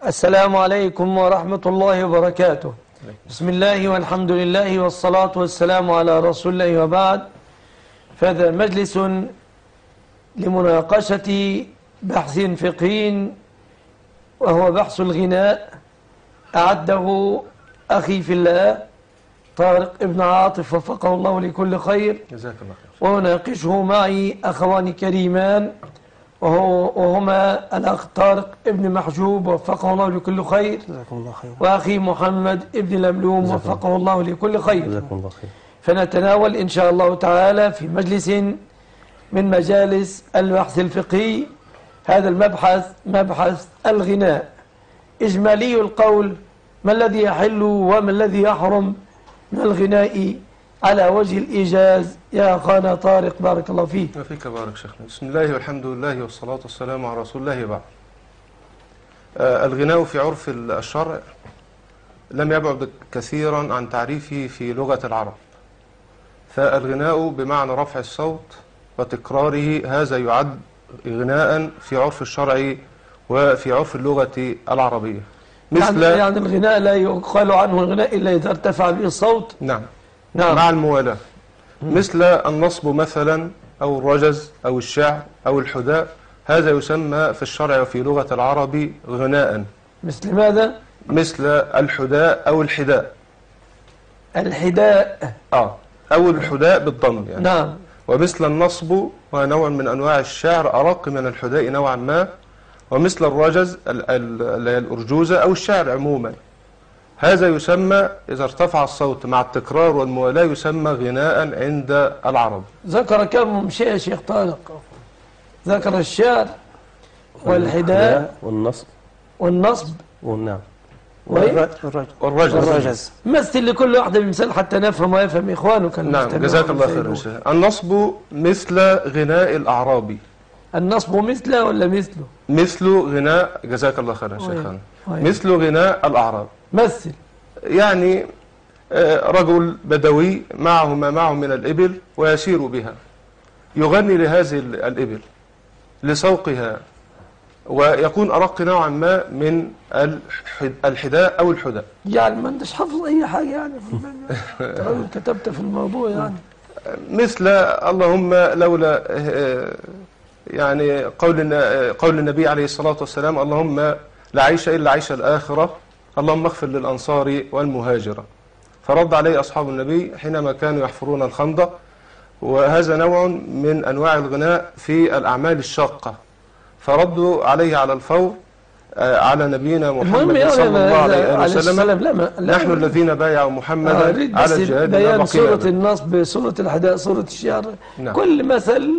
السلام عليكم ورحمة الله وبركاته. بسم الله والحمد لله والصلاة والسلام على رسول الله وبعد. فهذا مجلس لمناقشة بحث فقهي وهو بحث الغناء، أعده أخي في الله طارق ابن عاطف وفقه الله لكل خير، جزاك الله خير. وناقشه معي أخوان كريمان وهما الأخ طارق ابن محجوب وفقه الله لكل خير، جزاكم الله خير، وأخي محمد ابن لملوم وفقه الله لكل خير. جزاكم الله خير. فنتناول إن شاء الله تعالى في مجلس من مجالس البحث الفقهي هذا المبحث، مبحث الغناء. إجمالي القول: ما الذي يحل وما الذي يحرم من الغناء على وجه الإيجاز؟ يا أخانا طارق بارك الله فيك. وفيك بارك شيخنا. بسم الله والحمد لله والصلاة والسلام على رسول الله بعد. الغناء في عرف الشرع لم يبعد كثيرا عن تعريفه في لغة العرب، فالغناء بمعنى رفع الصوت وتكراره، هذا يعد غناء في عرف الشرع وفي عرف اللغة العربية. مثل يعني الغناء لا يقال عنه الغناء إلا إذا ارتفع به الصوت. نعم مع الموالاة. مثل النصب مثلا أو الرجز أو الشعر أو الحداء، هذا يسمى في الشرع وفي لغة العرب غناء. مثل ماذا؟ مثل الحداء أو الحداء. الحداء أو الحداء بالضم يعني. نعم. ومثل النصب ونوع من أنواع الشعر أرق من الحداء نوعا ما. ومثل الرجز الأرجوزة أو الشعر عموما، هذا يسمى إذا ارتفع الصوت مع التكرار والموالاة يسمى غناء عند العرب. ذكر كم شيء يا شيخ طارق؟ ذكر الشعر والحداء والنصب والنعم والرجز. مثل لكل واحدة بمثال حتى نفهم ويفهم إخوانك. نعم جزاك الله خير. النصب مثل غناء الأعرابي. النصب مثله ولا مثله؟ مثل غناء، جزاك الله خير يا شيخنا. مثل غناء الأعراب. مثل يعني رجل بدوي معه ما معه من الإبل ويسير بها، يغني لهذه الإبل لسوقها، ويكون أرق نوعا ما من الحداء أو الحداء. يعني ما انتش حافظ أي حاجة يعني كتبت في الموضوع يعني. مثل اللهم لولا يعني قول النبي عليه الصلاة والسلام: اللهم لا عيش إلا عيش الآخرة، اللهم اغفر للأنصار والمهاجرة. فرد عليه أصحاب النبي حينما كانوا يحفرون الخندق، وهذا نوع من أنواع الغناء في الأعمال الشاقة، فردوا عليه على الفور على نبينا محمد صلى الله عليه وسلم: نحن الذين بايعوا محمدا على الجهاد بيان سورة النصب، سورة الحداء، سورة الشعر. نعم. كل مثل،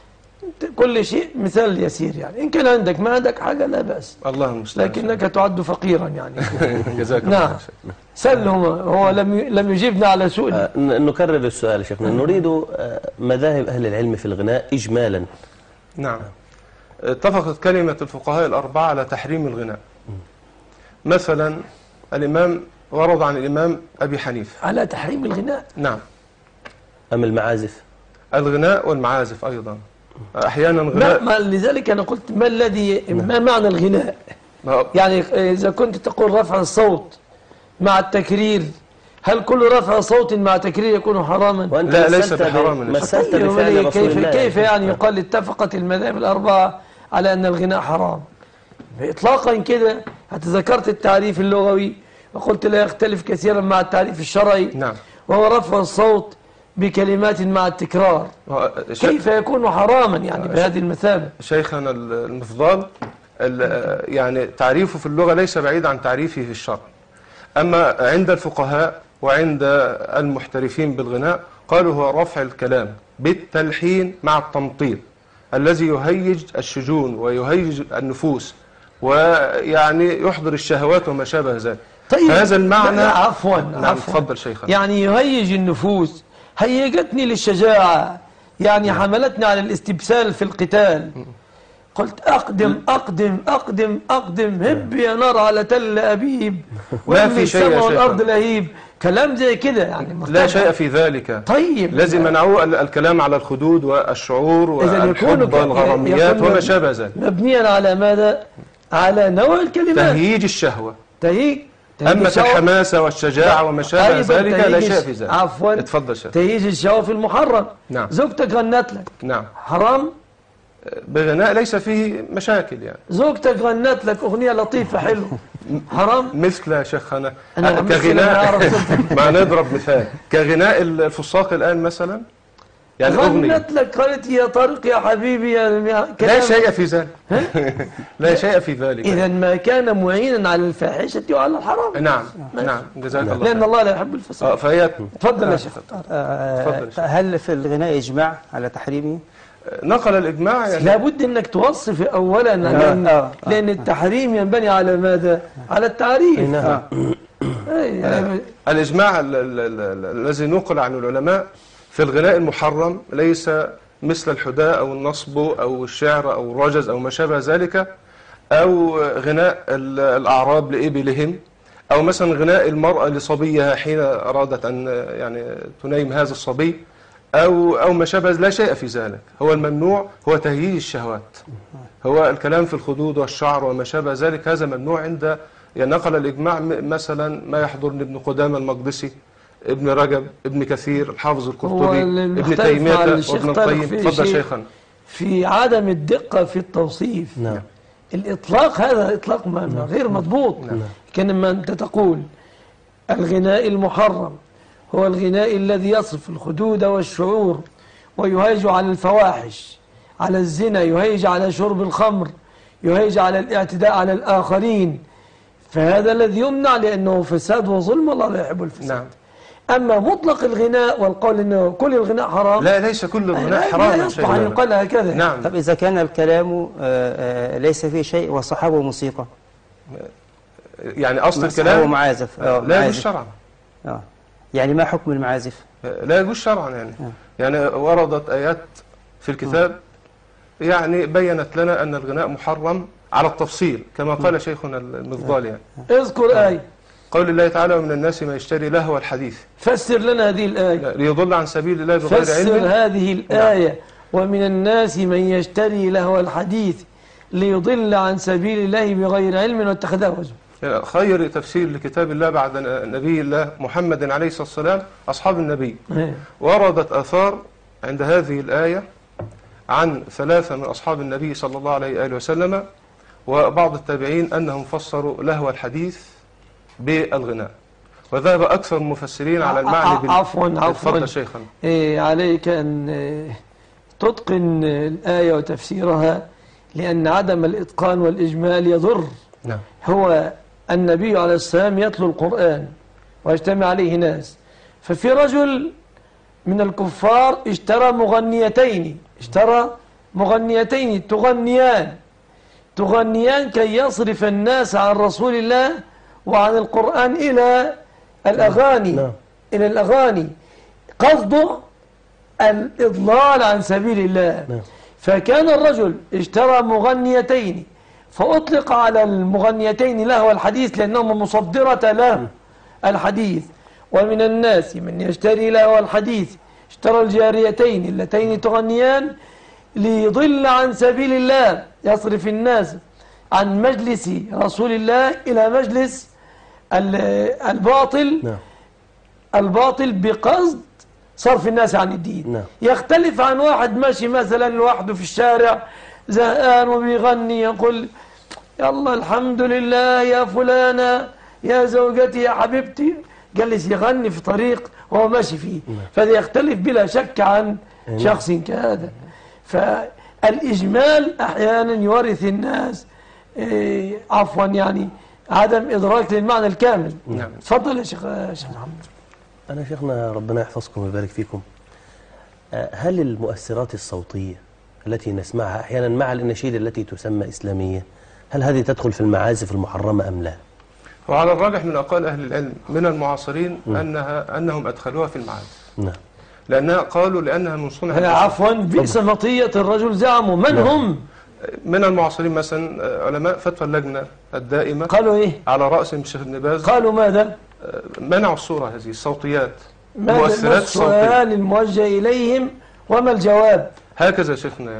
كل شيء مثال يسير يعني. إن كان عندك ما عندك حاجة لا بأس، الله المستعان، لكنك تعد فقيرا يعني. جزاك الله. نعم. سلهم، هو لم يجيبنا على سؤال. نكرر السؤال شيخنا. نريد مذاهب أهل العلم في الغناء إجمالا. نعم. اتفقت كلمة الفقهاء الأربعة على تحريم الغناء. مثلا الإمام ورد عن الإمام أبي حنيفة على تحريم الغناء. نعم. أم المعازف؟ الغناء والمعازف أيضا أحيانا غناء. لذلك أنا قلت ما معنى الغناء؟ يعني إذا كنت تقول رفع الصوت مع التكرير، هل كل رفع صوت مع تكرير يكون حراما؟ لا، ليس بحرام. مسألت بفعل رسول الله. كيف يعني يقال اتفقت المذاهب الأربعة على أن الغناء حرام؟ إطلاقا كده. ذكرت التعريف اللغوي وقلت لا يختلف كثيرا مع التعريف الشرعي. نعم. وهو رفع الصوت بكلمات مع التكرار. كيف يكون حراما يعني بهذه المثابة؟ شيخنا المفضال يعني تعريفه في اللغة ليس بعيد عن تعريفه في الشرع. أما عند الفقهاء وعند المحترفين بالغناء قالوا هو رفع الكلام بالتلحين مع التمطيط الذي يهيج الشجون ويهيج النفوس ويعني يحضر الشهوات وما شابه ذلك. طيب هذا المعنى. عفوا. نعم تفضل شيخنا. يعني يهيج النفوس، هيجتني للشجاعة، يعني حملتني على الاستبسال في القتال. قلت أقدم أقدم أقدم أقدم، هب يا نار على تل أبيب، ما في شيء يا شيخ، والأرض لهيب، كلام زي كده يعني. لا شيء في ذلك. طيب لازم منعوه الكلام على الخدود والشعور والحب والغراميات وما شابه ذلك. مبنيا على ماذا؟ على نوع الكلمات. تهييج الشهوة. تهيج أما الشهوة. الحماسة والشجاعة وما شابه أيضا ذلك لا تهيج شيء في ذلك. عفوا اتفضل شيخ. تهيج الشهوة في المحرم. نعم. زوجتك غنت لك. نعم. حرام؟ بغناء ليس فيه مشاكل يعني. زوجتك غنت لك أغنية لطيفة حلوة، حرام؟ مثل يا شيخنا أنا كغناء ما نضرب مثال كغناء الفساق الآن مثلا، يعني أغنية غنت لك قالت يا طارق يا حبيبي يا لا شيء في ذلك. لا شيء في ذلك. إذا ما كان معينا على الفاحشة وعلى الحرام. نعم نعم جزاك الله لأن الله لا يحب الفساد. فهي تفضل يا شيخ. هل في الغناء إجماع على تحريمه؟ نقل الإجماع يعني لابد أنك توصف أولا لأن التحريم ينبني على ماذا؟ على التعريف. الإجماع الذي نقل عن العلماء في الغناء المحرم ليس مثل الحداء أو النصب أو الشعر أو الرجز أو ما شابه ذلك، أو غناء الأعراب لإبلهم، أو مثلا غناء المرأة لصبيها حين أرادت أن يعني تنيم هذا الصبي، أو ما شابه. لا شيء في ذلك. هو الممنوع هو تهييج الشهوات، هو الكلام في الخدود والشعر وما شابه ذلك، هذا ممنوع عند يعني نقل الإجماع. مثلا ما يحضرني ابن قدامة المقدسي، ابن رجب، ابن كثير، الحافظ القرطبي، ابن تيمية وابن القيم. تفضل شيخنا. في عدم الدقة في التوصيف. نعم. الإطلاق هذا إطلاق غير مضبوط. كما أنت تقول الغناء المحرم هو الغناء الذي يصف الخدود والشعور ويهيج على الفواحش، على الزنا، يهيج على شرب الخمر، يهيج على الاعتداء على الآخرين، فهذا الذي يمنع لأنه فساد وظلم، الله لا يحب الفساد. نعم. أما مطلق الغناء والقول أنه كل الغناء حرام، لا ليس كل الغناء حرام. لا يصلح أن يقال هكذا. نعم. طب إذا كان الكلام ليس فيه شيء وصحابه موسيقى، يعني أصل الكلام هو معازف، لا يجوز شرعا. يعني ما حكم المعازف؟ لا يجوز شرعا يعني. يعني وردت آيات في الكتاب يعني بيّنت لنا أن الغناء محرم على التفصيل كما قال شيخنا المفضال يعني. اذكر آية. قول الله تعالى: ومن الناس ما يشتري لهو الحديث. فسر لنا هذه الآية. ليضل عن سبيل الله بغير علم. فسر هذه الآية. ومن الناس من يشتري لهو الحديث ليضل عن سبيل الله بغير علم واتخذه هزوا. يعني خير تفسير لكتاب الله بعد نبي الله محمد عليه الصلاة والسلام أصحاب النبي. وردت آثار عند هذه الآية عن 3 من أصحاب النبي صلى الله عليه وآله وسلم وبعض التابعين أنهم فسروا لهو الحديث بالغناء، وذهب أكثر المفسرين على المعنى عفوا شيخنا. عليك أن تتقن الآية وتفسيرها، لأن عدم الإتقان والإجمال يضر. نعم. هو النبي عليه السلام يتلو القرآن ويجتمع عليه ناس، ففي رجل من الكفار اشترى مغنيتين تغنيان كي يصرف الناس عن رسول الله وعن القرآن إلى الأغاني. قصده الإضلال عن سبيل الله. فكان الرجل اشترى مغنيتين فأطلق على المغنيتين لهو الحديث لأنهما مصدرة له الحديث. ومن الناس من يشتري لهو الحديث، اشترى الجاريتين اللتين تغنيان ليضل عن سبيل الله، يصرف الناس عن مجلس رسول الله إلى مجلس الباطل بقصد صرف الناس عن الدين. يختلف عن واحد ماشي مثلا لوحده في الشارع زهقان وبيغني يقول يلا الحمد لله يا فلانة يا زوجتي يا حبيبتي، جلس يغني في طريق وهو ماشي فيه. فهذا يختلف بلا شك عن شخص كهذا. فالإجمال أحيانا يورث الناس عفوا يعني عدم إدراك للمعنى الكامل. تفضل يا شيخ محمد. أنا شيخنا ربنا يحفظكم ويبارك فيكم، هل المؤثرات الصوتية التي نسمعها أحيانا مع الأناشيد التي تسمى إسلامية، هل هذه تدخل في المعازف المحرمة أم لا؟ وعلى الراجح من أقوال أهل العلم من المعاصرين أنهم أدخلوها في المعازف. نعم. لأنها قالوا لأنها من صنع عفوا بئس مطية الرجل زعموا. من هم؟ من المعاصرين مثلا علماء فتوى اللجنة الدائمة قالوا إيه؟ على رأسهم الشيخ ابن باز. قالوا ماذا؟ منعوا الصورة هذه الصوتيات. مؤثرات السؤال الموجه إليهم وما الجواب؟ هكذا شيخنا يعني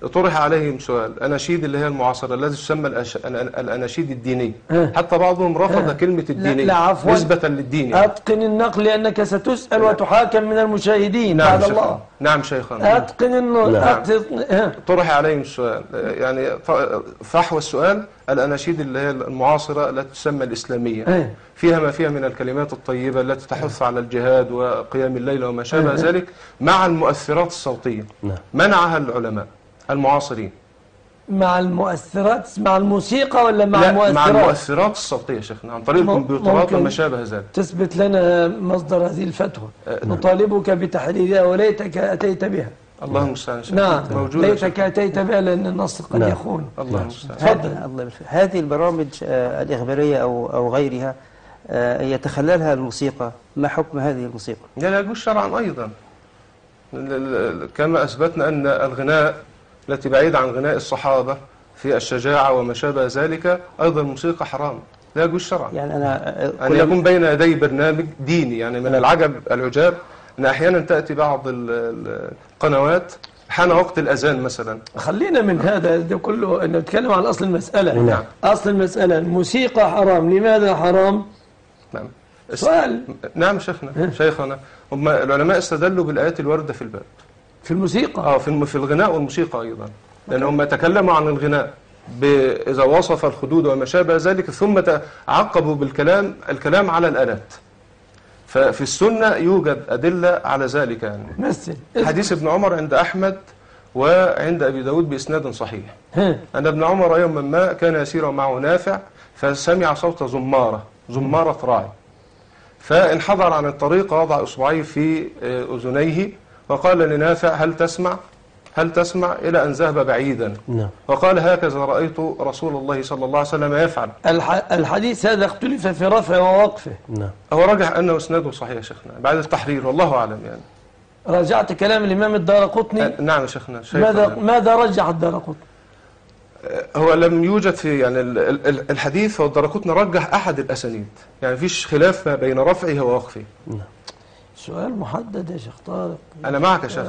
طرح عليهم سؤال أناشيد اللي هي المعاصرة التي تسمى الأناشيد الدينية، حتى بعضهم رفض كلمة الدينية لا عفوا، نسبة للدين يعني. أتقن النقل لأنك ستسأل وتحاكم من المشاهدين نعم بعد شيخنا. الله. نعم شيخنا. أتقن النقل. نعم. طرح عليهم السؤال يعني فحوى السؤال الأناشيد اللي هي المعاصرة التي تسمى الإسلامية، فيها ما فيها من الكلمات الطيبة التي تحث على الجهاد وقيام الليل وما شابه ذلك مع المؤثرات الصوتية. منعها العلماء المعاصرين. مع المؤثرات، مع الموسيقى ولا مع المؤثرات؟ مع المؤثرات الصوتية شيخنا عن طريق الكمبيوترات وما شابه ذلك. تثبت لنا مصدر هذه الفتوى. نطالبك بتحريرها وليتك أتيت بها. الله المستعان. نعم موجودة ليتك أتيت بها لأن النص قد يخون. الله المستعان. تفضل. هذه البرامج الإخبارية أو غيرها يتخللها الموسيقى، ما حكم هذه الموسيقى؟ لا يجوز شرعا أيضا، كما أثبتنا أن الغناء التي بعيدة عن غناء الصحابة في الشجاعة وما شابه ذلك أيضا الموسيقى حرام، لا يجوز شرعا. يعني أن يكون بين يدي برنامج ديني. يعني من العجاب أن أحيانا تأتي بعض القنوات حان وقت الأذان مثلا. خلينا من هذا ده كله نتكلم عن أصل المسألة. نعم. أصل المسألة الموسيقى حرام، لماذا حرام؟ نعم. سؤال. نعم شيخنا هم العلماء استدلوا بالآيات الواردة في الباب في الموسيقى في الغناء والموسيقى أيضا، لأن هم تكلموا عن الغناء إذا وصف الخدود وما شابه ذلك ثم عقبوا الكلام على الآلات. ففي السنة يوجد أدلة على ذلك يعني. مثل حديث ابن عمر عند أحمد وعند أبي داود بإسناد صحيح أن ابن عمر يوما ما كان يسير معه نافع فسمع صوت زمارة راعي، فانحدر عن الطريق ووضع إصبعيه في أذنيه وقال لنافع هل تسمع إلى أن ذهب بعيدا. وقال هكذا رأيت رسول الله صلى الله عليه وسلم يفعل. الحديث هذا اختلف في رفعه ووقفه. هو رجح أنه إسناده صحيح يا شيخنا بعد التحرير والله أعلم يعني. راجعت كلام الإمام الدارقطني؟ نعم يا شيخنا. ماذا رجح الدارقطني؟ هو لم يوجد في يعني الحديث، والدارقطني رجح أحد الأسانيد، يعني فيش خلاف ما بين رفعه ووقفه. سؤال محدد يا شيخ طارق. أنا معك يا شيخ.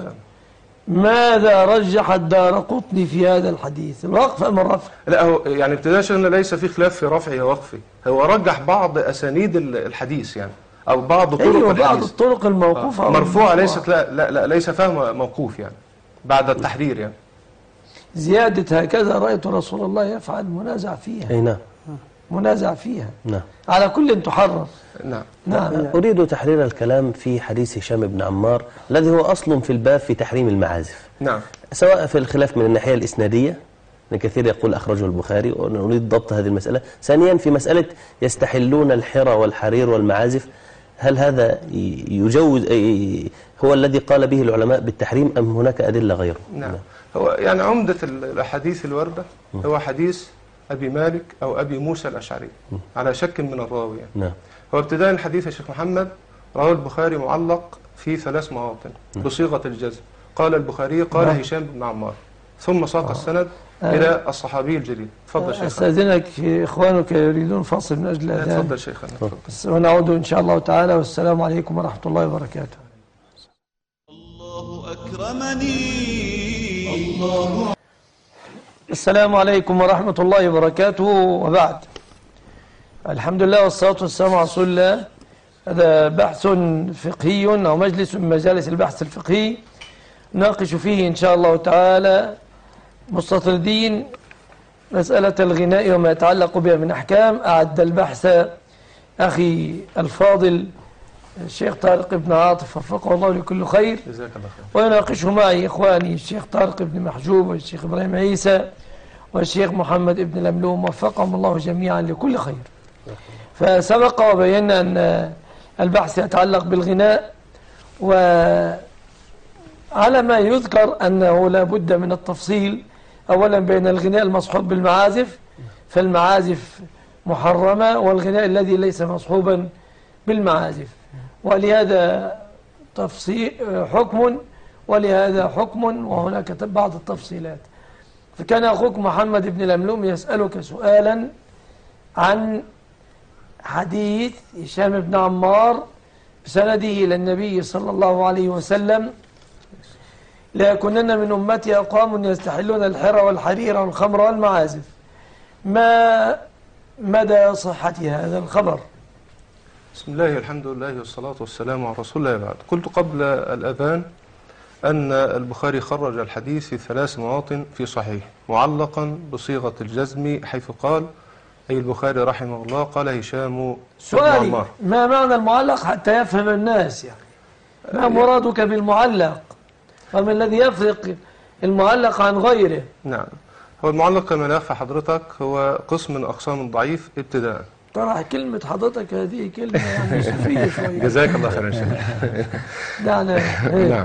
ماذا رجح الدارقطني في هذا الحديث، الوقف أم الرفع؟ لا هو يعني ابتداء شيخنا ليس في خلاف في رفعه ووقفه، هو رجح بعض أسانيد الحديث يعني أو بعض طرق الحديث. بعض الطرق الموقوفة مرفوعة ليست لا ليس فهم موقوف يعني بعد التحرير يعني. زيادة هكذا رأيت رسول الله يفعل منازع فيها. نعم. منازع فيها. نعم. على كل تحرر. نعم. أريد تحرير الكلام في حديث هشام بن عمار الذي هو أصل في الباب في تحريم المعازف. نعم. سواء في الخلاف من الناحية الإسنادية أن كثير يقول أخرجه البخاري ونريد ضبط هذه المسألة. ثانيا في مسألة يستحلون الحرى والحرير والمعازف، هل هذا يجوز هو الذي قال به العلماء بالتحريم أم هناك أدلة غيره؟ نعم. هو يعني عمدة الأحاديث الواردة هو حديث أبي مالك أو أبي موسى الأشعري على شك من الراوي يعني. نعم. هو ابتداء الحديث يا شيخ محمد رواه البخاري معلق في 3 مواطن بصيغة الجزم. قال البخاري قال هشام بن عمار ثم ساق السند إلى الصحابي الجليل. تفضل شيخنا. أستاذنك إخوانك يريدون فاصل من أجل هذا. تفضل شيخنا. ونعود إن شاء الله تعالى، والسلام عليكم ورحمة الله وبركاته. الله أكرمني الله. السلام عليكم ورحمة الله وبركاته، وبعد. الحمد لله والصلاة والسلام على رسول الله. هذا بحث فقهي أو مجلس من مجالس البحث الفقهي ناقش فيه إن شاء الله تعالى مستطردين مسألة الغناء وما يتعلق بها من أحكام. أعد البحث أخي الفاضل الشيخ طارق بن عاطف وفقه الله لكل خير، جزاك الله خير. ويناقشه معي إخواني الشيخ طارق بن محجوب والشيخ إبراهيم عيسى والشيخ محمد بن الأملوم وفقهم الله جميعا لكل خير. فسبق وبينا أن البحث يتعلق بالغناء، وعلى ما يذكر أنه لا بد من التفصيل أولا بين الغناء المصحوب بالمعازف فالمعازف محرمة، والغناء الذي ليس مصحوبا بالمعازف، ولهذا تفصيل حكم ولهذا حكم، وهناك بعض التفصيلات. فكان أخوك محمد بن الأملوم يسألك سؤالا عن حديث هشام بن عمار بسنده إلى النبي صلى الله عليه وسلم ليكونن من أمتي أقوام يستحلون الحر والحرير والخمر والمعازف. ما مدى صحة هذا الخبر؟ بسم الله الحمد لله والصلاة والسلام على رسول الله بعد. قلت قبل الأذان أن البخاري خرج الحديث في 3 مواطن في صحيح معلقا بصيغة الجزم، حيث قال أي البخاري رحمه الله قال هشام سؤالي عمار. ما معنى المعلق حتى يفهم الناس؟ يعني ما مرادك بالمعلق؟ وما الذي يفرق المعلق عن غيره؟ نعم، هو المعلق كما لا يخفى حضرتك هو قسم من أقسام الضعيف ابتداء. طرح كلمة حضرتك هذه كلمة يعني صوفية شوية. جزاك الله خيرا شيخ. دعنا. نعم،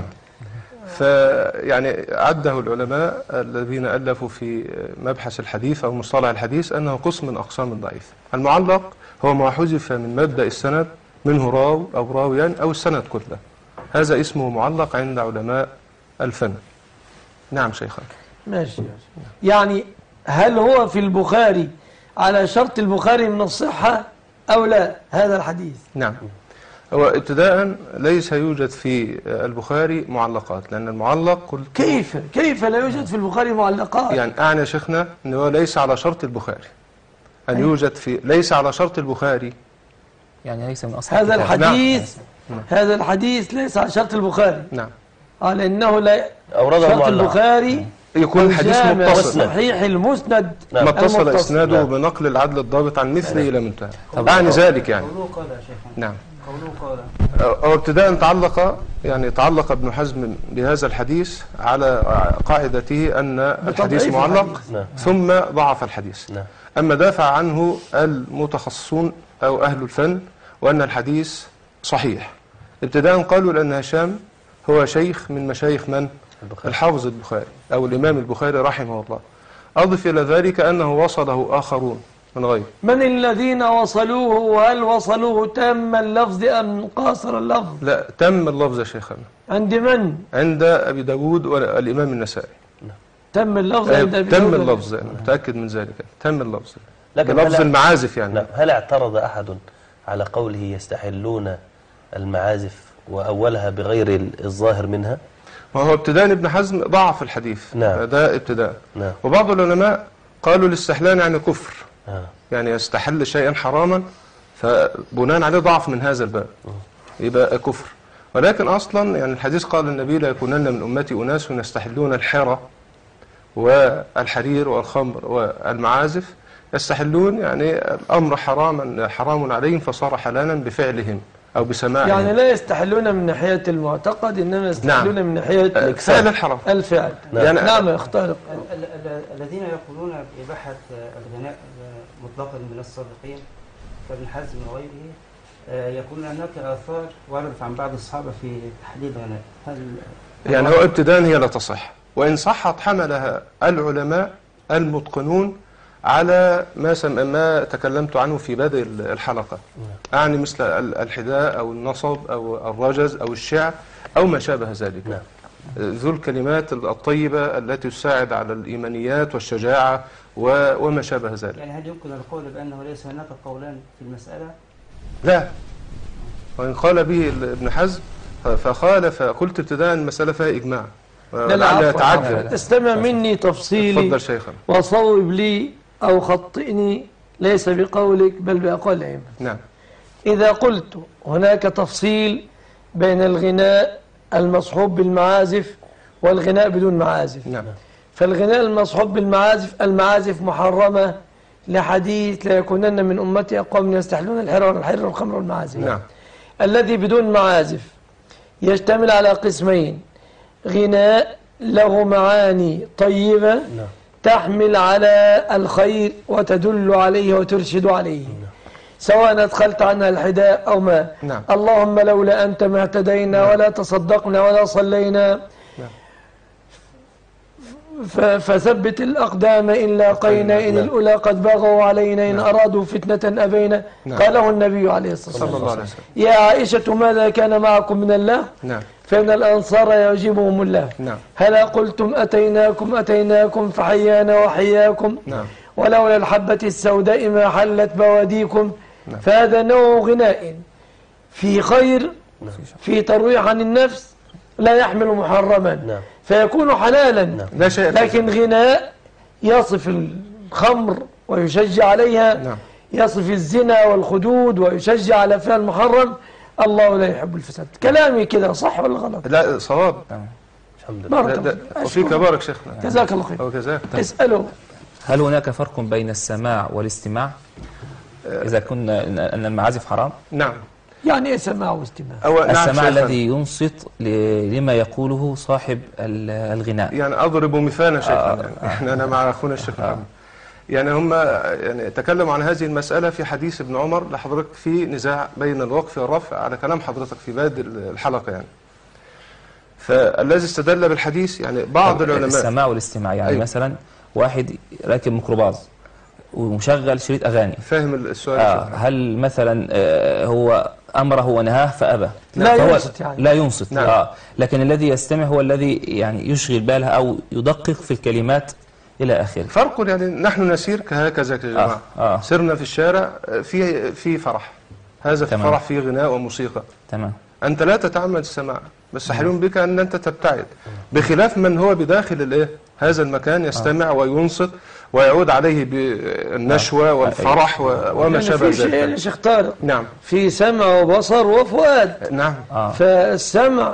فيعني عده العلماء الذين ألفوا في مبحث الحديث أو مصطلح الحديث أنه قسم من أقسام الضعيف. المعلق هو ما حذف من مبدأ السند منه راو أو راويان أو السند كله، هذا اسمه معلق عند علماء الفن. نعم شيخنا. ماشي. يعني هل هو في البخاري على شرط البخاري من الصحة أو لا هذا الحديث؟ نعم، هو ابتداء ليس يوجد في البخاري معلقات، لأن المعلق قلت كيف لا يوجد في البخاري معلقات؟ يعني أعني يا شيخنا أنه ليس على شرط البخاري أن يوجد في، ليس على شرط البخاري، يعني ليس من أصحاب هذا الكتاب. الحديث. نعم. هذا الحديث ليس على شرط البخاري. نعم، لأنه لا أورده شرط معلق. البخاري يكون الحديث الجامع متصل، الصحيح المسند. نعم. متصل المتصل. إسناده نعم. بنقل العدل الضابط عن مثله إلى منتهى. طب أعني ذلك يعني. قوله قال يا شيخنا. نعم. قوله قال. أو ابتداء تعلق ابن حزم بهذا الحديث على قاعدته أن الحديث بتضعيف معلق الحديث. نعم. ثم ضعف الحديث. نعم. أما دافع عنه المتخصصون أو أهل الفن وأن الحديث صحيح. ابتداء قالوا لأن هشام هو شيخ من مشايخ من؟ البخاري. الحافظ البخاري أو الإمام البخاري رحمه الله. أضف إلى ذلك أنه وصله آخرون من غيره. من الذين وصلوه؟ وهل وصلوه تام اللفظ أم قاصر اللفظ؟ لا، تم اللفظ يا شيخنا عند من؟ عند أبي داود والإمام النسائي. تم اللفظ عند أبي تم داود. اللفظ، أنا متأكد من ذلك، تم اللفظ، لكن لفظ هل- المعازف يعني. نعم. هل اعترض أحد على قوله يستحلون المعازف وأولها بغير الظاهر منها؟ وهو ابتداء ابن حزم ضعف الحديث. نعم. ده ابتداء. نعم. وبعض العلماء قالوا الاستحلال يعني كفر، آه. يعني يستحل شيئا حراما فبناء عليه ضعف من هذا الباب يبقى كفر. ولكن أصلا يعني الحديث قال النبي لا يكونن من أمتي أناس يستحلون الحرى والحرير والخمر والمعازف، يستحلون يعني الأمر حرام عليهم فصار حلالا بفعلهم أو بسماعهم. يعني لا يستحلون من ناحية المعتقد، إنما يستحلون نعم. من ناحية فعل الحرام. الفعل. نعم. نعم اختارق. الذين يقولون بإباحة الغناء مطلقا من السابقين كابن حزم وغيره يقولون هناك آثار وردت عن بعض الصحابة في تحديد الغناء. هل يعني هو ابتداء هي لا تصح، وإن صحت حملها العلماء المتقنون على ما تكلمت عنه في بدء الحلقة، أعني مثل الحذاء أو النصب أو الرجز أو الشعر أو ما شابه ذلك. نعم. ذو الكلمات الطيبة التي تساعد على الإيمانيات والشجاعة وما شابه ذلك. يعني هل يمكن القول بأنه ليس هناك قولان في المسألة؟ لا، وإن قال به ابن حزم فخالف، قلت ابتداء المسألة فيها إجماع ولعل يتعجل. استمع مني تفصيلي تفضل شيخنا. وصوب لي أو خطئني ليس بقولك بل بأقوال العلم. نعم. إذا قلت هناك تفصيل بين الغناء المصحوب بالمعازف والغناء بدون معازف، نعم. فالغناء المصحوب بالمعازف المعازف محرمة لحديث لا يكونن من أمتي أقوام يستحلون الحر والخمر والمعازف. نعم. الذي بدون معازف يشتمل على قسمين: غناء له معاني طيبة نعم. تحمل على الخير وتدل عليه وترشد عليه، سواء أدخلت عنها الحداء أو ما. نعم. اللهم لولا أنت ما اهتدينا ولا تصدقنا ولا صلينا، فثبت الأقدام إن لاقينا، إن الأولى قد بغوا علينا، إن أرادوا فتنة أبينا. نعم. قاله النبي عليه الصلاة صلى الله عليه والسلام: وسلم. يا عائشة ماذا كان معكم من الله؟ نعم. فإن الأنصار يعجبهم الله. نعم. هلا قلتم أتيناكم فحيانا وحياكم، نعم. ولولا الحبة السوداء ما حلت بواديكم. فهذا نوع غناء في خير، في ترويح عن النفس، لا يحمل محرما. نعم. فيكون حلالا. لا شيء لكن غناء يصف الخمر ويشجع عليها، نعم. يصف الزنا والخدود ويشجع على فعل المحرم، الله لا يحب الفساد. كلامي كده صح ولا غلط؟ لا صواب. الحمد لله. بارك الله وفيك بارك شيخنا. جزاك الله خير. وجزاك. اسأله. هل هناك فرق بين السماع والاستماع إذا كنا أن المعازف حرام؟ نعم. يعني ايه سماع واستماع؟ نعم السماع شيخنا. الذي ينصت لما يقوله صاحب الغناء. يعني أضرب مثالا شيخنا، يعني أنا مع أخونا الشيخ محمد. يعني هم يعني تكلموا عن هذه المسألة في حديث ابن عمر لحضرتك، في نزاع بين الوقف والرفع على كلام حضرتك في بدء الحلقة يعني. فالذي استدل بالحديث يعني بعض العلماء السماع والاستماع يعني أيوة. مثلا واحد راكب ميكروباص ومشغل شريط أغاني، فاهم السؤال. هل مثلا هو أمره ونهاه فأبى، لا فهو ينصت يعني. لا ينصت. نعم. لكن الذي يستمع هو الذي يعني يشغل باله أو يدقق في الكلمات إلى آخره. فرق يعني نحن نسير كهكذا يا جماعة. سرنا في الشارع في فرح، هذا في فرح فيه غناء وموسيقى. تمام. أنت لا تتعمد السماع، بس حريم بك أن أنت تبتعد، بخلاف من هو بداخل هذا المكان يستمع وينصت ويعود عليه بالنشوة والفرح وما شابه يعني في شيء ذلك. يا شيخ طارق، نعم. في سمع وبصر وفؤاد. نعم. فالسمع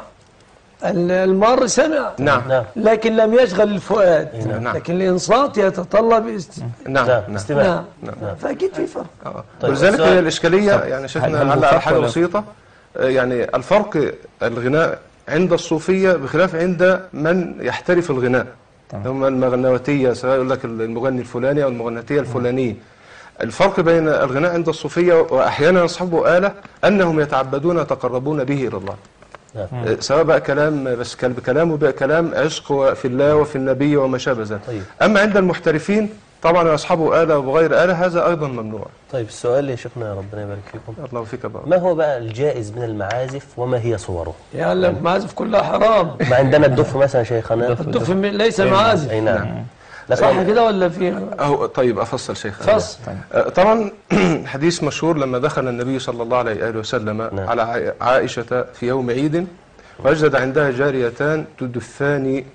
المار سمع، نعم. لكن لم يشغل الفؤاد. نعم. لكن الإنصات يتطلب نعم. استماع. فأكيد في فرق. ولذلك هي الإشكالية يعني شفنا على حاجة بسيطة، يعني الفرق الغناء عند الصوفية بخلاف عند من يحترف الغناء، هم المغنواتية، سواء يقول لك المغني الفلاني أو المغناتية الفلانية. الفرق بين الغناء عند الصوفية وأحيانا يصحبه آلة أنهم يتعبدون يتقربون به إلى الله، سواء بقى كلام بس كلام وبقى كلام عشق في الله وفي النبي وما شابه ذلك. أما عند المحترفين طبعا يصحبوا آلة وغير آلة، هذا أيضا ممنوع. طيب السؤال يا شيخنا ربنا يبارك فيكم، الله فيك بقى. ما هو بقى الجائز من المعازف وما هي صوره؟ يعني المعازف كلها حرام. ما عندنا الدف مثلا شيخنا، الدف ليس معازف. أي نعم. صح كده ولا في؟ طيب أفصل شيخ. فصل. طبعا حديث مشهور لما دخل النبي صلى الله عليه وآله وسلم على عائشة في يوم عيد، وجد عندها جاريتان تدفان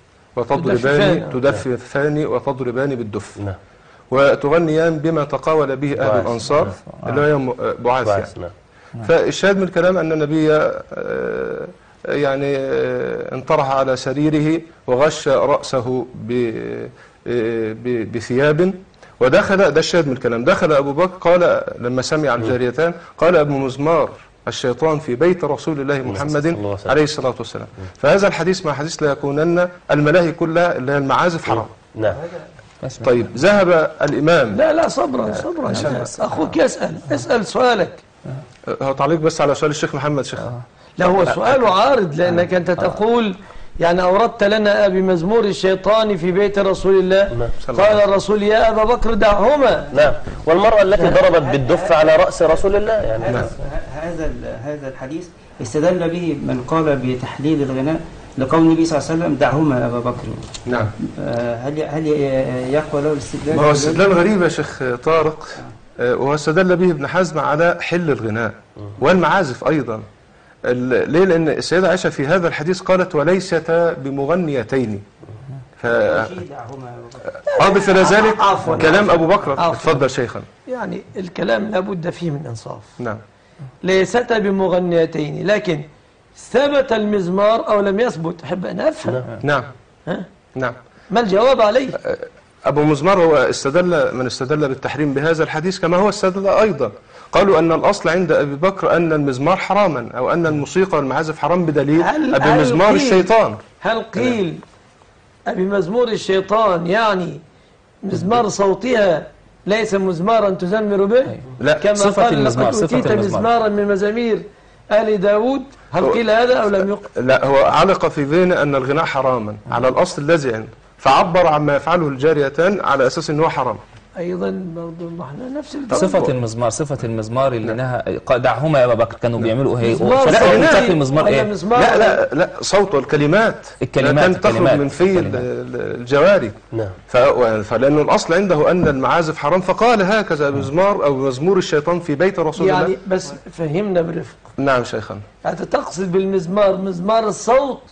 وتضربان بالدف، وتغنيان بما تقاول به أهل الأنصار اللي هي بعاث يعني. فالشاهد من الكلام أن النبي يعني انطرح على سريره وغش رأسه بثياب ودخل، ده الشاهد من الكلام، دخل أبو بكر قال لما سمع الجاريتان قال أبو مزمار الشيطان في بيت رسول الله محمد عليه الصلاة والسلام. فهذا الحديث مع حديث لا يكونن الملاهي كلها اللي هي المعازف حرام. نعم. طيب ذهب الإمام. لا صبرا أخوك اسأل سؤالك. هو تعليق بس على سؤال الشيخ محمد شيخ. لا هو سؤال عارض، لأنك أنت تقول يعني أوردت لنا بمزمور الشيطان في بيت رسول الله، قال الرسول يا أبا بكر دعهما. نعم. والمرأة التي ضربت بالدف على رأس رسول الله يعني. هذا الحديث استدل به من قال بتحليل الغناء لقول النبي صلى الله عليه وسلم دعهما أبا بكر. نعم. هل يقوى له الاستدلال؟ ما هو استدلال غريب يا شيخ طارق، وهو استدل به ابن حزم على حل الغناء والمعازف أيضا. ليه؟ لأن السيدة عائشة في هذا الحديث قالت وليستا بمغنيتين، أضف إلى ذلك كلام أبو بكر. اتفضل شيخا. يعني الكلام لابد فيه من إنصاف. نعم. ليستا بمغنيتين، لكن ثبت المزمار أو لم يثبت؟ أحب أن أفهم. نعم. نعم. ما الجواب عليه؟ أبو مزمار هو من استدل بالتحريم بهذا الحديث كما هو استدل أيضا. قالوا أن الأصل عند أبي بكر أن المزمار حراما، أو أن الموسيقى والمعازف حرام بدليل أبي مزمار الشيطان. هل قيل أبي مزمور الشيطان يعني مزمار صوتها ليس مزمارا تزمر به؟ لا، كما صفة قال المزمار، لقد أوتيت مزمارا من مزامير آل داود. هل قيل هذا أو لم يقل؟ لا، هو علق في ذهن أن الغناء حراما على الأصل الذي عنده، فعبر عما يفعله الجاريتان على أساس أنه حرام. أيضا برضو ما احنا نفس صفة المزمار اللي نهى دعهما يا أبا بكر كانوا بيعملوا ايه؟ لا المزمار ايه؟ لا صوته الكلمات كانت تخرج من في الجواري. نعم. فلأنه الأصل عنده أن المعازف حرام، فقال هكذا مزمار أو مزمور الشيطان في بيت رسول الله. يعني بس فهمنا برفق. نعم شيخنا. يعني تقصد بالمزمار مزمار الصوت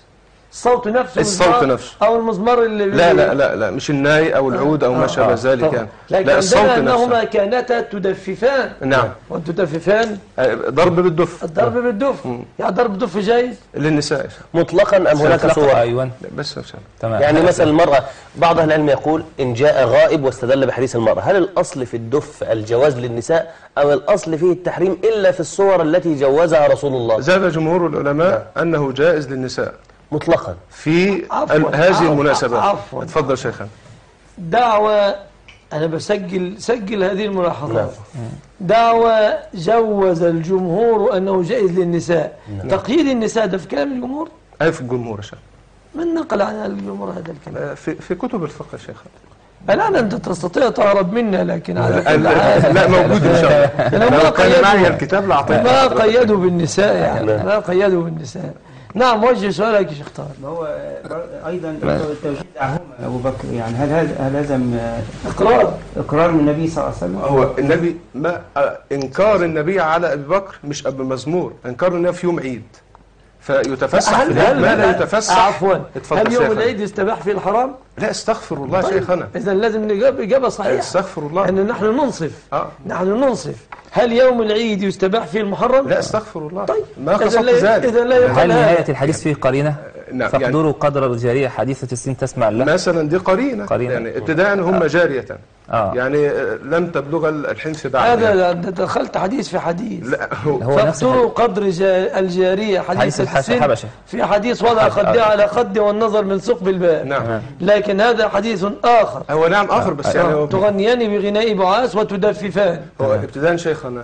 الصوت نفسه، الصوت المزمار نفسه. أو المزمار اللي لا مش الناي أو العود أو ما شابه ذلك طبعا. يعني. لكن لا، الصوت عندنا أنهما نفسه. كانتا تدففان. نعم. والتدففان ضرب بالدف الضرب بالدف. يعني ضرب بالدف جايز للنساء مطلقا أم هناك مطلقاً، صور؟ أيوة بس إن شاء الله. تمام. يعني مثلا المرأة، بعض أهل العلم يقول إن جاء غائب واستدل بحديث المرأة، هل الأصل في الدف الجواز للنساء أو الأصل فيه التحريم إلا في الصور التي جوزها رسول الله؟ ذهب جمهور العلماء أنه جائز للنساء مطلقا في عفواً. هذه المناسبات. عفواً. اتفضل شيخنا. دعوة، أنا سجل هذه الملاحظات. دعوة جوز الجمهور أنه جائز للنساء. تقييد النساء ده في كلام الجمهور؟ أي في الجمهور يا شيخ. من نقل عن الجمهور هذا الكلام؟ في كتب الفقه يا شيخ. الآن أنت تستطيع تهرب منا، لكن على كل حال لا موجود إن شاء الله. لو كان معي الكتاب لأعطيك. ما قيدوا بالنساء يعني، ما قيدوا بالنساء. نعم، وجه سؤالك يا شيخ طارق. ما هو ايضا التوحيد دعاهما ابو بكر، يعني هل هذا اقرار من النبي صلى الله عليه وسلم؟ هو النبي ما انكار النبي على ابي بكر مش ابو مزمور، انكار النبي في يوم عيد فيتفسح في العيد ما لا يتفسح. عفوا، اتفضل هل يوم شيخنا. العيد يستباح فيه الحرام؟ لا استغفر الله شيخنا. إذا لازم نجاوب إجابة صحيحة. استغفر الله. أن نحن ننصف. نحن ننصف. هل يوم العيد يستباح فيه المحرم؟ لا استغفر الله. طيب ما قصدت ذلك. إذا لا يقال هل هذا. نهاية الحديث فيه قرينة؟ نعم. فاقدروا قدر الجارية حديثة السن تسمع له. مثلا دي قرينة. يعني ابتداء هم جارية. يعني لم تبلغ الحنث بعد. هذا دخلت حديث في حديث. لا هو نفس فاقدروا قدر الجارية حديث السن الحبشة. في حديث وضع خدها على خد والنظر من ثقب الباب. نعم. لكن هذا حديث آخر. هو نعم آخر بس يعني هو تغنيان بغناء بعاث وتدففان. هو ابتداء شيخنا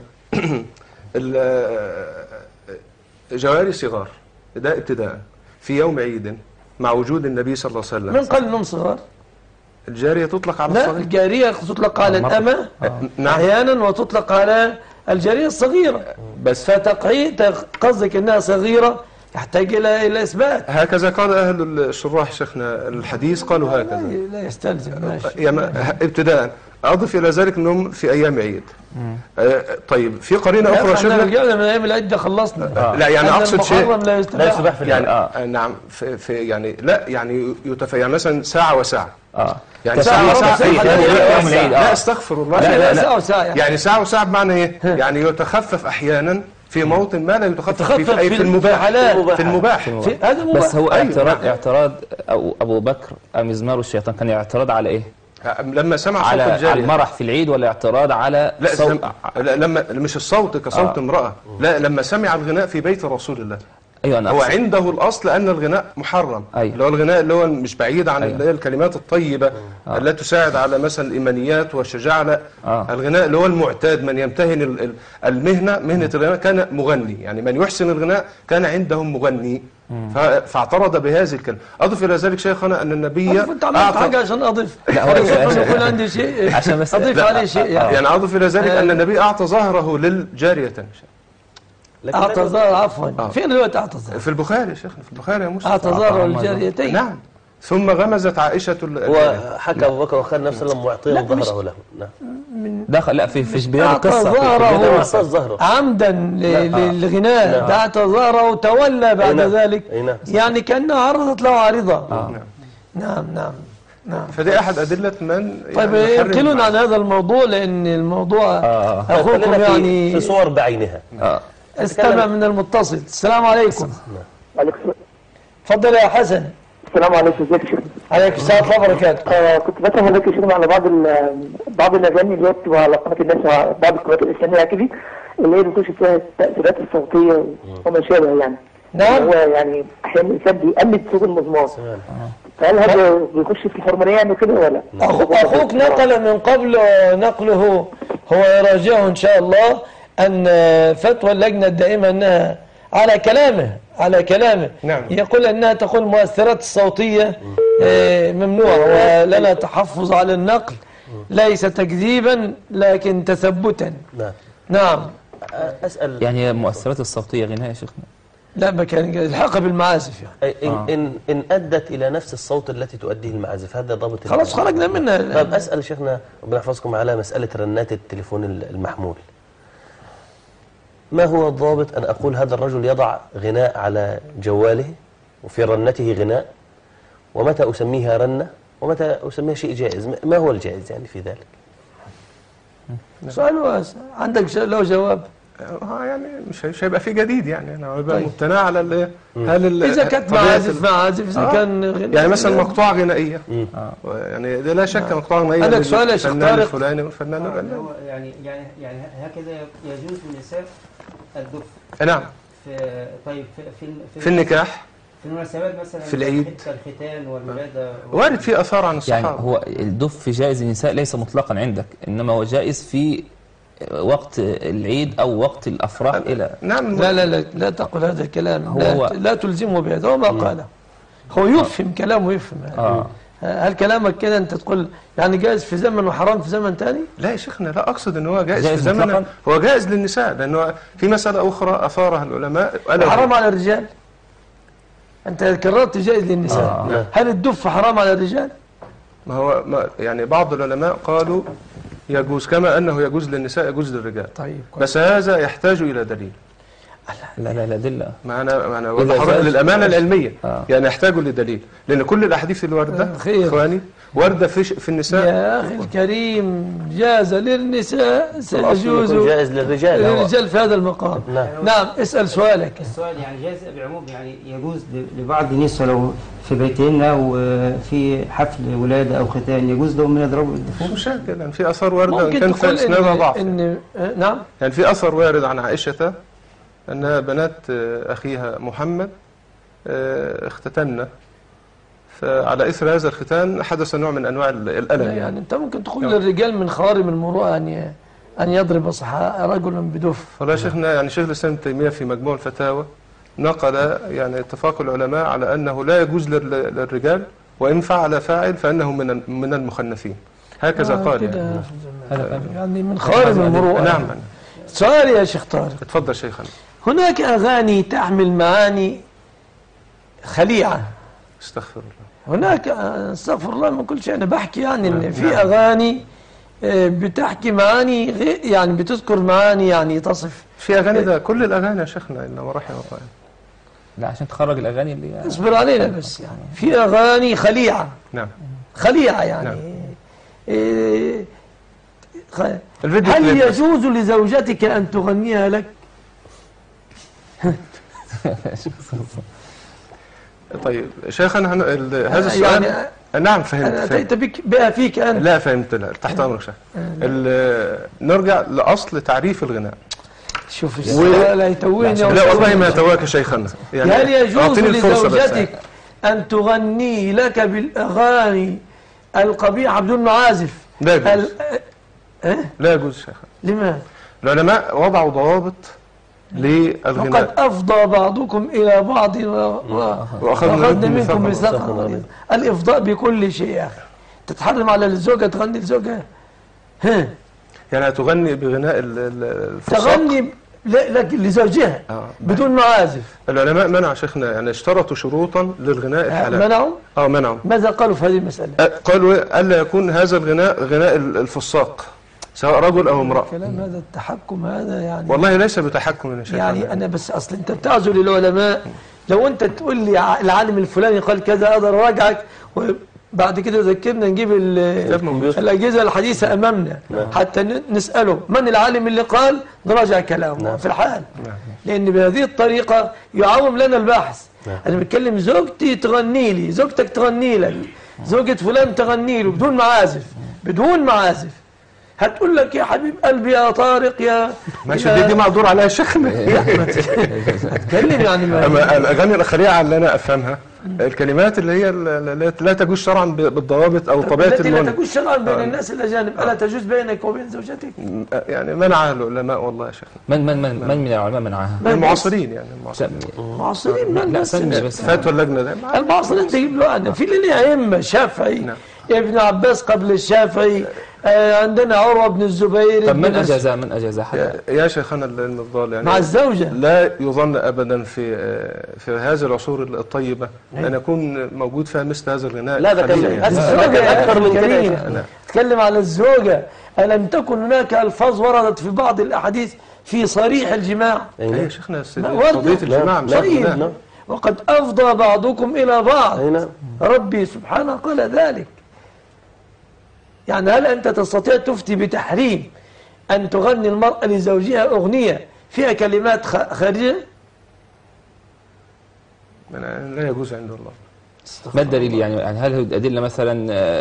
جواري صغار ده ابتداء في يوم عيد مع وجود النبي صلى الله عليه وسلم. من قال انهم صغار؟ الجارية تطلق على لا، الصغير. الجارية تطلق على الأمة نعم. أحيانا وتطلق على الجارية الصغيرة. بس فتقييد قصدك أنها صغيرة يحتاج إلى إثبات. هكذا قال أهل الشراح شيخنا الحديث قالوا هكذا. لا يستلزم. ماشي. ابتداء أضف إلى ذلك أنهم في أيام عيد. طيب في قرينة أخرى شيخنا رجعنا من أيام العيد ده خلصنا. لا يعني أقصد شيء لا يستباح في يعني نعم في يعني لا يعني يعني مثلا ساعة وساعة. يعني ساعة وساعة يوم العيد. لا استغفر الله. لا ساعة وساعة يعني ساعة وساعة بمعنى إيه؟ يعني يتخفف أحيانا في موطن ما لا يتخفف فيه في المباح. في المباح. هذا مباح. بس هو اعتراض أبو بكر مزمار الشيطان كان اعتراض على إيه؟ لما سمع صوت على الجارية. المرح في العيد ولا اعتراض على صوت؟ لا لما مش الصوت كصوت امرأة. لا لما سمع الغناء في بيت رسول الله. أيوة أنا هو أقصد. عنده الأصل أن الغناء محرم. أيوة. اللي هو الغناء اللي هو مش بعيد عن اللي هي الكلمات الطيبة التي تساعد على مثلا الإيمانيات والشجاعة. لا الغناء اللي هو المعتاد من يمتهن المهنة مهنة الغناء كان مغني، يعني من يحسن الغناء كان عندهم مغني. فاعترض بهذه الكلمة. أضف إلى ذلك شيخنا أن النبي أنت عملت حاجة عشان أضيف. لا هو يكون عندي شيء عشان بس أضيف عليه شيء يعني أضف إلى ذلك أن النبي أعطى ظهره للجارية. أعطى ظهر عفوا. فين دلوقتي أعطى ظهر؟ في البخاري يا شيخنا، في البخاري يا موسى. أعطى ظهره للجاريتين. نعم. ثم غمزت عائشة وحكى أبو بكر وخالد نفسه لما معطيا ظهره له. دخل لا في بداية القصة ظهره عمدا للغناء. أعطى ظهره وتولى بعد ذلك، يعني كأنها عرضت له عارضة. نعم. فدي أحد أدلة من طيب انقلونا عن هذا الموضوع، لأن الموضوع أخوكم يعني في صور بعينها. استمع من المتصل. السلام عليكم. عليكم. تفضل يا حسن. السلام عليكم. ازيك يا شيخ؟ عليكم السلام ورحمة الله وبركاته. كنت بسمع حضرتك يا شيخ على بعض الاغاني اللي هي بتبقى على قناه الناس مع بعض القنوات الاسلاميه كده، اللي هي بتخش فيها التاثيرات الصوتيه وما شابه يعني. نعم. هو يعني احيانا الانسان بيقلد صوت المزمار. فهل هذا بيخش في الحرمانيه يعني كده ولا؟ اخوك نقل من قبل نقله هو يراجعه ان شاء الله ان فتوى اللجنه الدائمه انها على كلامه نعم. يقول انها تقول المؤثرات الصوتيه ممنوعه، ولنا تحفظ على النقل ليس تكذيبا لكن تثبتا. نعم. اسال يعني المؤثرات الصوتيه غناء يا شيخنا؟ لا، ما كان الحق بالمعازف يعني. إن أدت إلى نفس الصوت التي تؤديه المعازف، هذا ضابط. خلاص خرجنا منها. طيب أسأل شيخنا ربنا يحفظكم على مسألة رنات التليفون المحمول. ما هو الضابط أن أقول هذا الرجل يضع غناء على جواله وفي رنته غناء، ومتى أسميها رنة ومتى أسميها شيء جائز؟ ما هو الجائز يعني في ذلك؟ سؤال واسع، عندك له جواب؟ يعني مش هيبقى في جديد، يعني انا هيبقى مبتنى على هل إذا كانت معازف إذا كان غناء، يعني مثلا مقطوعة غنائية، يعني ده لا شك مقطوعة غنائية. عندك سؤال يا شيخ طارق؟ الفلاني والفنان الفلاني. يعني هكذا يجوز للنساء الدف. نعم. طيب في النكاح، في المناسبات مثلا، في العيد، الختان والولادة، وارد في آثار عن الصحابة. يعني هو الدف جائز للنساء ليس مطلقا عندك، إنما هو جائز في وقت العيد أو وقت الأفراح إلى. نعم. لا تقل هذا الكلام، لا تلزمه بهذا، هو ما قاله، هو يفهم كلامه، يفهم. هل كلامك كده أنت تقول يعني جائز في زمن وحرام في زمن تاني؟ لا يا شيخنا، لا أقصد أن هو جائز في زمن، هو جائز للنساء، لأنه في مسألة أخرى أثارها العلماء. حرام على الرجال؟ أنت كررت جائز للنساء. هل الدف حرام على الرجال؟ ما هو يعني بعض العلماء قالوا يجوز، كما أنه يجوز للنساء يجوز للرجال. طيب بس هذا يحتاج إلى دليل. لا أدلة. معنا للأمانة العلمية، يعني يحتاج لدليل، لأن كل الأحاديث اللي واردة إخواني واردة في النساء. يا أخي الكريم، جاز للنساء سيجوز جائز للرجال في هذا المقام. نعم. اسأل سؤالك. السؤال يعني جائز بعموم، يعني يجوز لبعض النساء لو في بيتهن أو في حفل ولادة أو ختان، يجوز لهم من يضربوا بالدفوف؟ مش مشاكل، يعني في أثر واردة كان في إسنادها ضعف. نعم. يعني في أثر وارد عن عائشة أنها بنات أخيها محمد اختتن، فعلى إثر هذا الختان حدث نوع من أنواع الألم. يعني أنت ممكن تقول للرجال من خوارم المروءة أن يضرب رجلا بدف. والله شيخنا، يعني شيخ الإسلام ابن تيمية في مجموع الفتاوى نقل يعني اتفاق العلماء على أنه لا يجوز للرجال، وإن فعل فاعل فإنه من المخنثين، هكذا قال. يعني من خوارم المروءة. نعم. سؤال يا شيخ طارق. اتفضل شيخنا. هناك أغاني تحمل معاني خليعة. استغفر الله. هناك، استغفر الله من كل شيء، أنا بحكي يعني إن في أغاني بتحكي معاني يعني بتذكر معاني يعني تصف. في أغاني، ده كل الأغاني يا شيخنا إلا ما رحم الله. لا عشان تخرج الأغاني اللي اصبر علينا بس. يعني في أغاني خليعة. نعم. خليعة يعني. نعم. هل يجوز لزوجتك أن تغنيها لك؟ طيب شيخنا، هذا السؤال يعني نعم فهمت. أتيت بها فيك أنت؟ لا فهمت. لا تحت أمرك شيخ. نرجع لأصل تعريف الغناء. شوف السؤال هيتوهني. لا والله ما يتواك يا شيخنا. يعني هل يجوز لزوجتك أن تغني لك بالأغاني القبيحة بدون معازف؟ لا يجوز. لا يجوز شيخنا. لماذا؟ العلماء وضعوا ضوابط للغناء. وقد أفضى بعضكم إلى بعض وأخذنا منكم ميثاقا. الإفضاء بكل شيء يا أخي. تتحرم على الزوجة تغني لزوجها؟ يعني تغني بغناء الفصاق، تغني لزوجها بدون معازف. العلماء منع شيخنا، يعني اشترطوا شروطا للغناء الحلال. منعوا؟ منعوا. ماذا قالوا في هذه المسألة؟ قالوا ألا يكون هذا الغناء غناء الفصاق، سواء رجل أو امرأة. الكلام هذا التحكم هذا يعني والله ليس بتحكم يا شيخ. يعني أنا بس أصل أنت بتعزل للعلماء. لو أنت تقول لي العالم الفلاني قال كذا أقدر أراجعك، وبعد كده ذكرنا نجيب الأجهزة الحديثة أمامنا حتى نسأله من العالم اللي قال، نراجع كلامه في الحال. لأن بهذه الطريقة يعوم لنا البحث. أنا بتكلم زوجتي تغني لي، زوجتك تغني لك، زوجة فلان تغني له بدون معازف، بدون معازف. هتقول لك يا حبيب قلبي يا طارق يا ماشي، دي معذور عليها شيخنا. هتكلم يعني الاغاني الخليعه اللي انا افهمها الكلمات اللي هي لا تجوز شرعا بالضوابط او طبيعه التي لا تجوز شرعا بين الناس الاجانب، الا تجوز بينك وبين زوجتك. يعني منعها العلماء والله يا شيخ. من العلماء منعها؟ المعاصرين. يعني المعاصرين من بس فتوى اللجنه ده. المعاصرين تجيب له في لنا ائمه شافعي، ابن عباس قبل الشافعي، عندنا عروة بن الزبير. طب من أجازها حتى يا شيخنا المفضل، يعني مع الزوجة لا يظن أبدا في هذه العصور الطيبة أن يكون موجود فيها مثل هذا الغناء. لا ده كان أكثر من كده. تكلم على الزوجة. ألم تكن هناك ألفاظ وردت في بعض الأحاديث في صريح الجماع؟ يا شيخنا قضية الجماع مش طيب وقد أفضى بعضكم إلى بعض. أي نعم. ربي سبحانه قال ذلك. يعني هل أنت تستطيع تفتي بتحريم أن تغني المرأة لزوجها أغنية فيها كلمات خارجة؟ لا يجوز عند الله. ما الدليل يعني هل هو الأدلة مثلا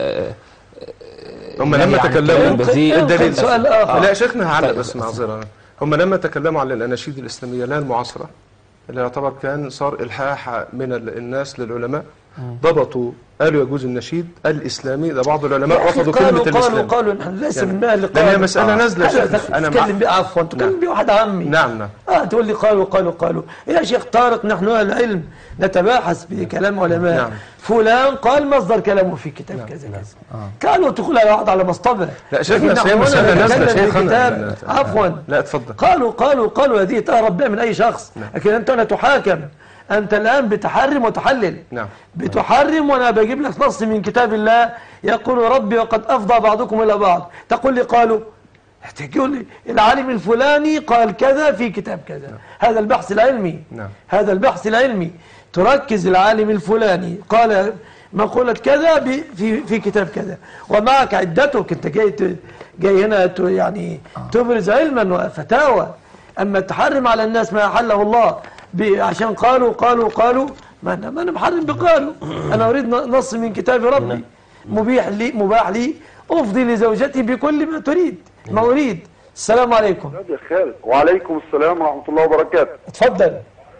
هم لما تكلموا الدليل سؤال آخر. لا شيخنا هعلق بس معذرة. هم لما تكلموا عن الأناشيد الإسلامية لا المعاصرة اللي يعتبر كان صار إلحاح من الناس للعلماء، ضبطوا قالوا يجوز النشيد الإسلامي. ده بعض العلماء رفضوا كلمة الإسلام. قالوا نحن ليس يعني من أهل لأن هي مسألة نازلة. أنا تتكلم بي عفوا تتكلم بي واحد عمي. نعم. تقول لي قالوا يا شيخ طارق نحن أهل العلم نتباحث بكلام علماء. نعم. فلان قال مصدر كلامه في كتاب كذا كذا. كانوا تقول على على مصطبة. لا شيخنا هي مسألة نازلة شيخنا. عفوا. لا اتفضل. قالوا هذه تهرب بها من أي شخص. لكن أنت لا تحاكم. أنت الآن بتحرم وتحلل. نعم. بتحرم وأنا بجيب لك نص من كتاب الله يقول ربي وقد أفضى بعضكم إلى بعض. تقول لي قالوا، تقول لي العالم الفلاني قال كذا في كتاب كذا. هذا البحث العلمي. هذا البحث العلمي. تركز العالم الفلاني قال مقولة كذا في كتاب كذا، ومعك عدتك. أنت جاي هنا يعني تبرز علما وفتاوى. أما تحرم على الناس ما أحله الله عشان قالوا ما أنا محرم بقالوا. أنا أريد نص من كتاب ربي مباح لي أفضي لزوجتي بكل ما تريد ما أريد. السلام عليكم. يا خالد. وعليكم السلام ورحمة الله وبركاته. اتفضل.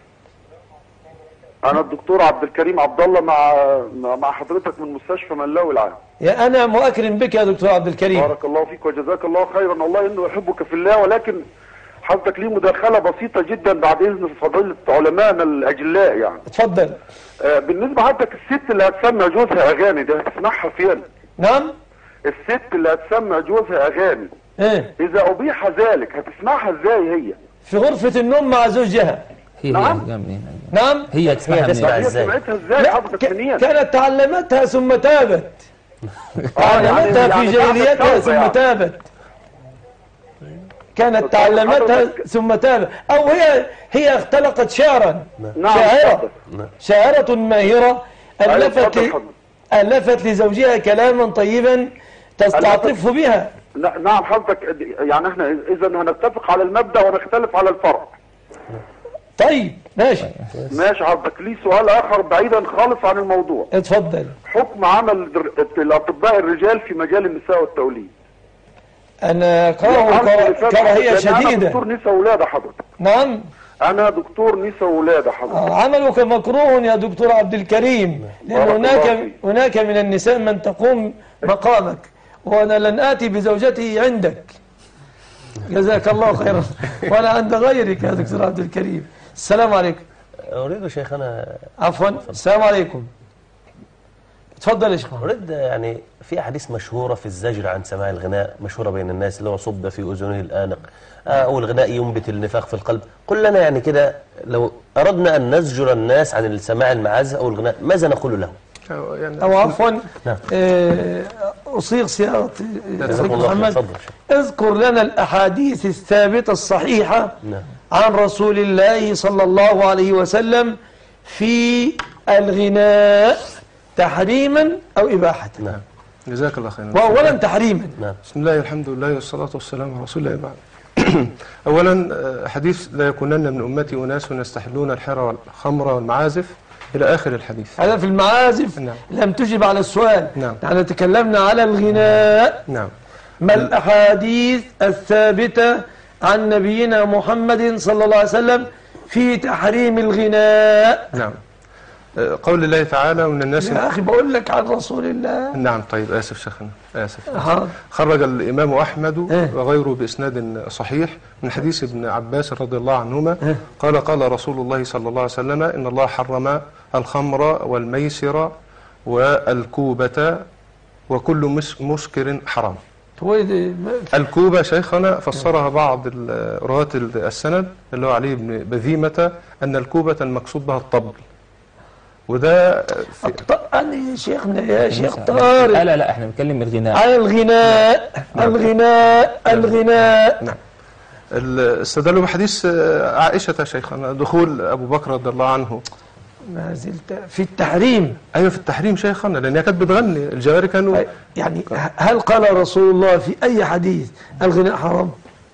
أنا الدكتور عبد الكريم عبد الله مع حضرتك من مستشفى ملاوي العام. يا أنا مؤكرم بك يا دكتور عبد الكريم. بارك الله فيك وجزاك الله خيرا. والله إنه يحبك في الله، ولكن حضرتك ليه مداخلة بسيطة جدا بعد إذن فضيلة علمائنا الأجلاء يعني. اتفضل. بالنسبة حضرتك الست اللي هتسمع جوزها أغاني دي هتسمعها فين؟ نعم. الست اللي هتسمع جوزها أغاني إذا أبيح ذلك هتسمعها إزاي هي؟ في غرفة النوم مع زوجها. نعم. هي تسمعها ازاي؟ كانت تعلمتها ثم تابت. تعلمتها في جاهليتها ثم تابت. كانت تعلمتها ثم تابت، أو هي اختلقت شعرا. شاعرة ماهرة ألفت لزوجها كلاما طيبا تستعطف بها. نعم حضرتك، يعني احنا إذا هنتفق على المبدأ ونختلف على الفرع. طيب ماشي حضرتك. لي سؤال آخر بعيدا خالص عن الموضوع. اتفضل. حكم عمل الأطباء الرجال في مجال النساء والتوليد. أنا كراهية شديدة. أنا دكتور نساء ولادة حضرتك. نعم. أنا دكتور نساء ولادة حضرتك. عملك مكروه يا دكتور عبد الكريم، لأن هناك من النساء من تقوم مقامك، وأنا لن آتي بزوجتي عندك. جزاك الله خيرا. وأنا عند غيرك يا دكتور عبد الكريم. السلام عليكم. أريد شيخنا عفوا. السلام عليكم. تفضل يا شيخ. أريد يعني في أحاديث مشهورة في الزجر عن سماع الغناء مشهورة بين الناس، اللي هو صب في أذنه الآنق أو الغناء ينبت النفاق في القلب. قل لنا يعني كده لو أردنا أن نزجر الناس عن السماع المعازف أو الغناء ماذا نقول لهم؟ أو عفوا أصيغ صياغة محمد. اذكر لنا الأحاديث الثابتة الصحيحة عن رسول الله صلى الله عليه وسلم في الغناء تحريما أو إباحة. نعم. جزاك الله خيرا. وأولا تحريما. بسم الله الحمد لله والصلاة والسلام على رسول الله بعد. أولا حديث لا يكونن من أمتي أناس يستحلون الحر والخمر والمعازف إلى آخر الحديث. هذا في المعازف. نعم. لم تجب على السؤال. نعم. نحن تكلمنا على الغناء. نعم. ما الأحاديث الثابتة عن نبينا محمد صلى الله عليه وسلم في تحريم الغناء؟ نعم. قول الله تعالى ومن الناس. يا أخي بقول لك عن رسول الله. نعم. طيب آسف شيخنا آسف. خرج الإمام أحمد وغيره بإسناد صحيح من حديث ابن عباس رضي الله عنهما قال رسول الله صلى الله عليه وسلم إن الله حرم الخمر والميسر والكوبة وكل مسكر حرام. الكوبة شيخنا فسرها بعض رواة السند اللي هو علي بن بذيمة أن الكوبة المقصود بها الطبل، وده أنا شيخنا يا شيخ طارق. لا احنا بنتكلم الغناء. على الغناء. نعم. استدلوا بحديث عائشة شيخنا دخول أبو بكر رضي الله عنه ما زلت في التحريم. ايوه في التحريم شيخنا، لان هي كانت بتغني، الجواري كانوا يعني هل قال رسول الله في أي حديث الغناء حرام؟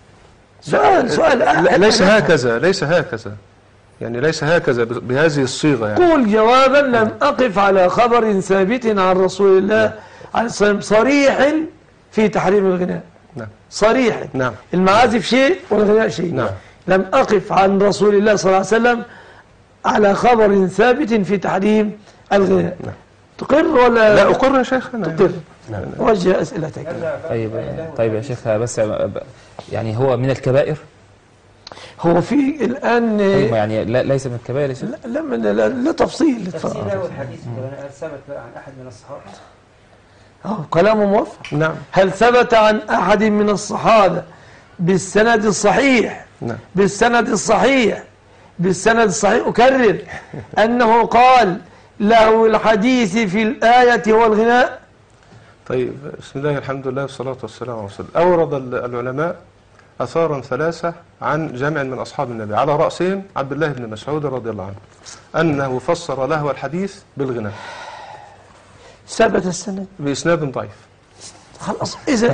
سؤال ليس هكذا، ليس هكذا، يعني ليس هكذا بهذه الصيغة يعني. قول جوابا لم أقف على خبر ثابت عن رسول الله عليه الصلاة والسلام صريح في تحريم الغناء. نعم. صريح. نعم. المعازف شيء والغناء شيء. نعم. لم أقف عن رسول الله صلى الله عليه وسلم على خبر ثابت في تحريم الغناء. نعم. تقر ولا لا أقر يا شيخنا. تقر. نعم. وجه أسئلتك. طيب يا شيخ، بس يعني هو من الكبائر؟ هو في الآن يعني ليس من الكبائر يا شيخ؟ لا تفصيل. تفصيله والحديث ثبت عن أحد من الصحابة. كلامه موفق. نعم. هل ثبت عن أحد من الصحابة بالسند الصحيح؟ نعم. بالسند الصحيح أكرر أنه قال له الحديث في الآية والغناء. طيب، بسم الله الحمد لله والصلاة والسلام على رسول الله. أورد العلماء أثارا ثلاثة عن جمع من أصحاب النبي، على رأسهم عبد الله بن مسعود رضي الله عنه، أنه فسر له الحديث بالغناء. ثبت السند بإسناد ضعيف. خلاص إذا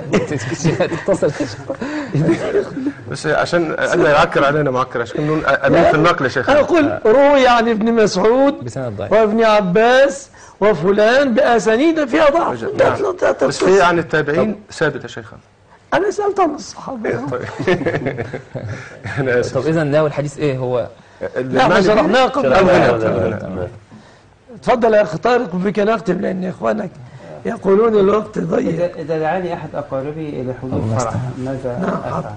بس عشان ألا يعكر علينا معكر، عشان نقول أمين في النقل يا شيخ. أنا أقول روي عن ابن مسعود وابن عباس وفلان بأسانيد فيها ضعف. بس في عن التابعين ثابت يا شيخ. أنا سألت عن الصحابة. أنا آسف. طب إذا له الحديث إيه هو؟ لا ما شرحناه قبل. تفضل يا أخي طارق، بك نختم لأن إخوانك يقولون الوقت ضيق. إذا دعاني أحد أقاربي إلى حضور فرح ماذا أفعل؟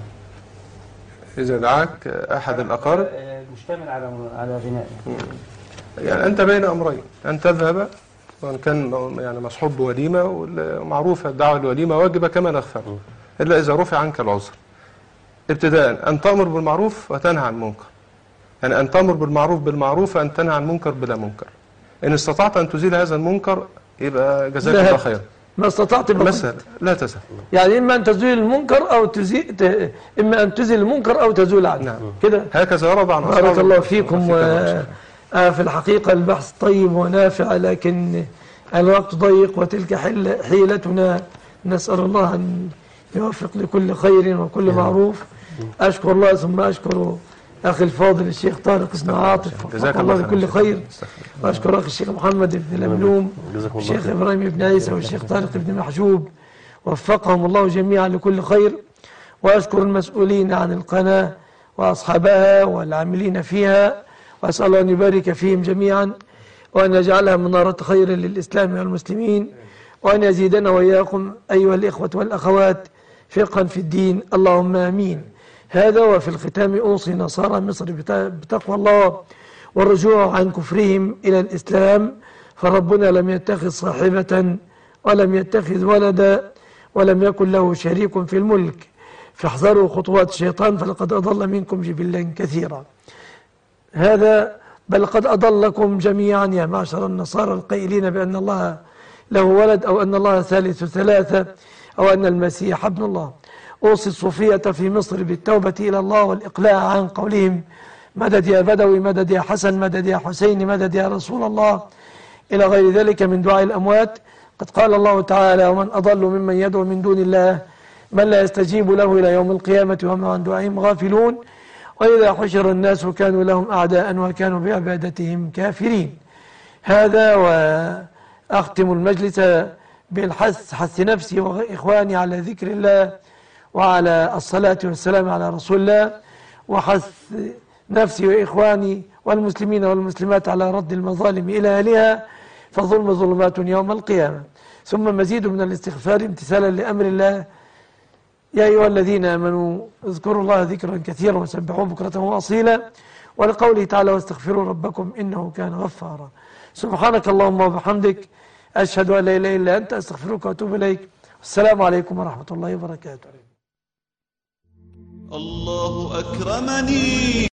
إذا دعاك أحد الأقارب مشتمل على غناء، يعني أنت بين أمرين، أن تذهب وأن كان يعني مصحوب بوليمة، ومعروفة الدعوة الوليمة واجبة كما نغفر، إلا إذا رفع عنك العذر. ابتداء أن تأمر بالمعروف وتنهى عن المنكر، يعني أن تأمر بالمعروف وأن تنهى عن المنكر بلا منكر. إن استطعت أن تزيل هذا المنكر يبقى جزاك الله خير. ما استطعت مثلا لا تذهب، يعني إما أن تزيل المنكر أو إما أن تزيل المنكر أو تزول عنه. نعم. كده هكذا ورد عن أصحاب. بارك الله فيكم. في الحقيقة البحث طيب ونافع، لكن الوقت ضيق وتلك حيلتنا. نسأل الله أن يوفق لكل خير وكل معروف. أشكر الله ثم أشكر أخي الفاضل الشيخ طارق بن عاطف، وفق الله لكل خير. وأشكر أخي الشيخ محمد بن لملوم والشيخ إبراهيم بن عيسى والشيخ طارق بن محجوب، وفقهم الله جميعا لكل خير. وأشكر المسؤولين عن القناة وأصحابها والعاملين فيها، وأسأل الله أن يبارك فيهم جميعا، وأن يجعلها منارة خير للإسلام والمسلمين، وأن يزيدنا وإياكم أيها الإخوة والأخوات فقها في الدين، اللهم آمين. هذا وفي الختام أوصي نصارى مصر بتقوى الله والرجوع عن كفرهم إلى الإسلام، فربنا لم يتخذ صاحبة ولم يتخذ ولدا ولم يكن له شريك في الملك، فاحذروا خطوات الشيطان فلقد أضل منكم جبلا كثيرا. هذا بل قد أضلكم جميعا يا معشر النصارى القائلين بأن الله له ولد أو أن الله ثالث ثلاثة أو أن المسيح ابن الله. أوصي الصوفية في مصر بالتوبة إلى الله والإقلاع عن قولهم مدد يا بدوي، مدد يا حسن، مدد يا حسين، مدد يا رسول الله، إلى غير ذلك من دعاء الأموات. قد قال الله تعالى ومن أضل ممن يدعو من دون الله من لا يستجيب له إلى يوم القيامة وهم عن دعائهم غافلون، وإذا حشر الناس كانوا لهم أعداء وكانوا بعبادتهم كافرين. هذا وأختم المجلس بالحث نفسي وإخواني على ذكر الله وعلى الصلاة والسلام على رسول الله، وحث نفسي وإخواني والمسلمين والمسلمات على رد المظالم إلى أهلها، فالظلم ظلمات يوم القيامة. ثم مزيد من الاستغفار امتثالا لأمر الله. يا أيها الذين آمنوا اذكروا الله ذكرا كثيرا وسبحوه بكرة وأصيلا، ولقوله تعالى واستغفروا ربكم إنه كان غفارا. سبحانك اللهم وبحمدك، أشهد أن لا إله إلا أنت، أستغفرك وأتوب إليك. السلام عليكم ورحمة الله وبركاته. الله أكرمني